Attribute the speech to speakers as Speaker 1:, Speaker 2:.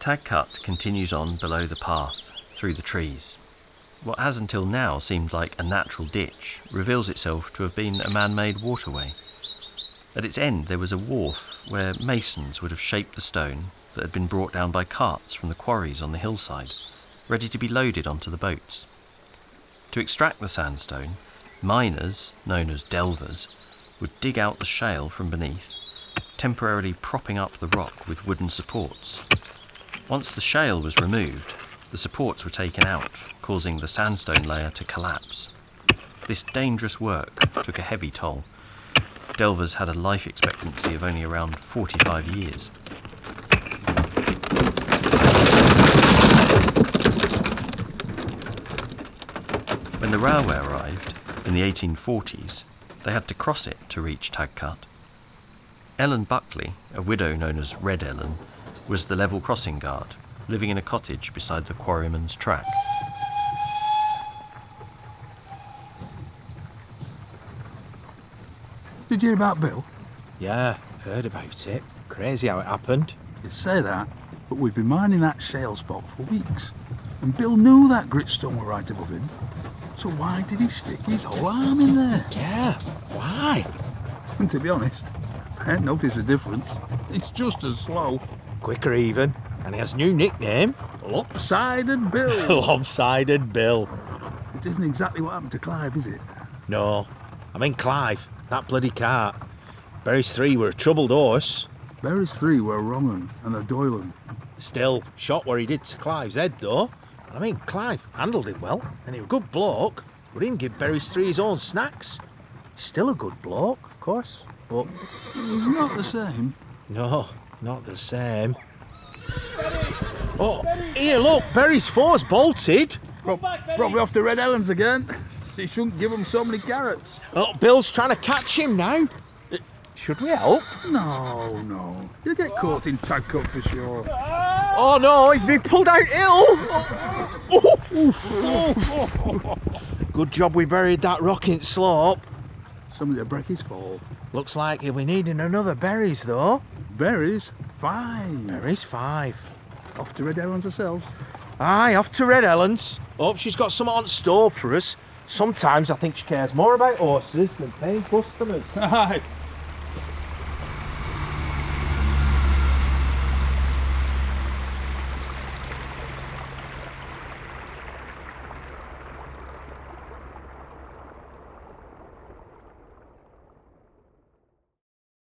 Speaker 1: Tagcut continues on below the path, through the trees. What has until now seemed like a natural ditch reveals itself to have been a man-made waterway. At its end there was a wharf where masons would have shaped the stone that had been brought down by carts from the quarries on the hillside, ready to be loaded onto the boats. To extract the sandstone, miners, known as delvers, would dig out the shale from beneath, temporarily propping up the rock with wooden supports. Once the shale was removed, the supports were taken out, causing the sandstone layer to collapse. This dangerous work took a heavy toll. Delvers had a life expectancy of only around 45 years. When the railway arrived, in the 1840s, they had to cross it to reach Tagcut. Ellen Buckley, a widow known as Red Ellen, was the level crossing guard, living in a cottage beside the quarryman's track.
Speaker 2: Did you hear about Bill?
Speaker 3: Yeah, heard about it. Crazy how it happened.
Speaker 2: You say that, but we've been mining that shale spot for weeks. And Bill knew that gritstone were right above him. So why did he stick his whole arm in there?
Speaker 3: Yeah, why?
Speaker 2: And to be honest, I ain't noticed a difference. It's just as slow.
Speaker 3: Quicker even. And he has a new nickname.
Speaker 2: Lopsided Bill.
Speaker 3: Lopsided Bill.
Speaker 2: It isn't exactly what happened to Clive, is it?
Speaker 3: No, I mean Clive, that bloody cart. Berry's 3 were a troubled horse.
Speaker 2: Berry's 3 were wrong 'un, and they're Doylan.
Speaker 3: Still, shot where he did to Clive's head though. I mean, Clive handled it well, and he was a good bloke, but he didn't give Berry's 3 his own snacks. He's still a good bloke, of course, but...
Speaker 2: He's not the same.
Speaker 3: No, not the same. Oh, here, look, Berry's 4's bolted.
Speaker 2: Probably off to Red Ellen's again. She shouldn't give him so many carrots.
Speaker 3: Oh, Bill's trying to catch him now. Should we help?
Speaker 2: No. You'll get caught in Tagcut for sure.
Speaker 3: Oh no, he's been pulled out ill. Good job we buried that rock in slope.
Speaker 2: Somebody to break his fall.
Speaker 3: Looks like he'll be needing another berries though.
Speaker 2: Berries? 5.
Speaker 3: Berries 5.
Speaker 2: Off to Red Ellen's herself.
Speaker 3: Aye, off to Red Ellen's. Hope she's got some on store for us. Sometimes I think she cares more about horses than paying customers.
Speaker 2: Aye,